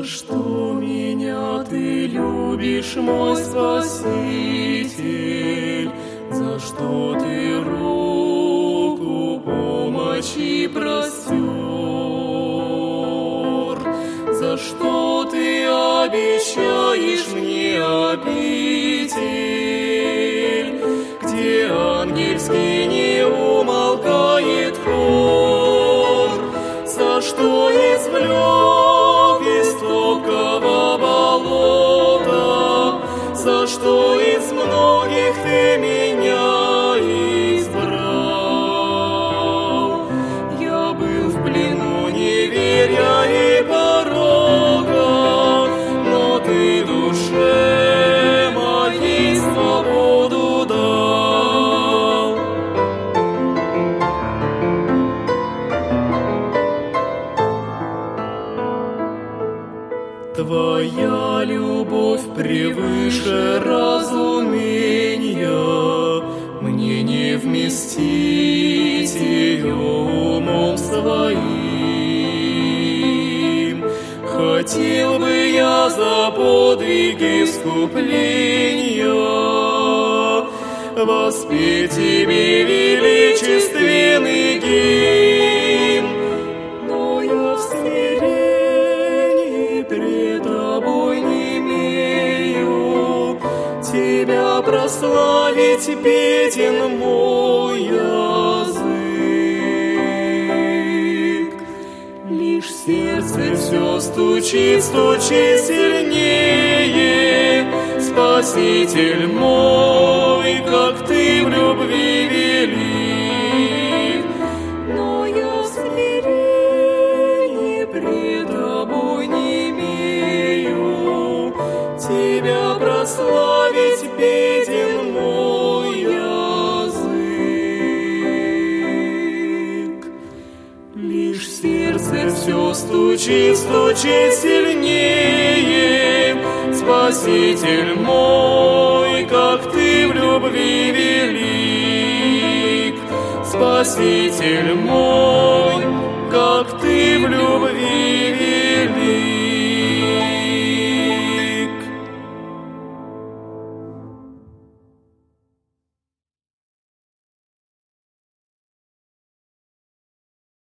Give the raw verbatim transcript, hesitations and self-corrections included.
За что меня ты любишь, мой Спаситель? За что ты руку помощи простер? За что ты обещаешь мне обитель, где ангельский не умолкает хор? За что извлек из топкого болота? За что из многих ты меня избрал? Я был в плену неверия и порога, но ты душе моей свободу дал. Твоя любовь превыше разумения, мне не вместить ее умом своим. Хотел бы я за подвиги искупления воспеть тебе величественный гимн, но я в смирении пред тобой не имею тебя прославить, беден мой язык. Лишь сердце все стучит, стучит сильнее, Спаситель мой, как ты в любви велик. Но я в смирении пред тобой не имею тебя прославить, беден мой язык. Лишь сердце все стучит, стучит сильнее, Спаситель мой, как ты в любви велик. Спаситель мой, как ты в любви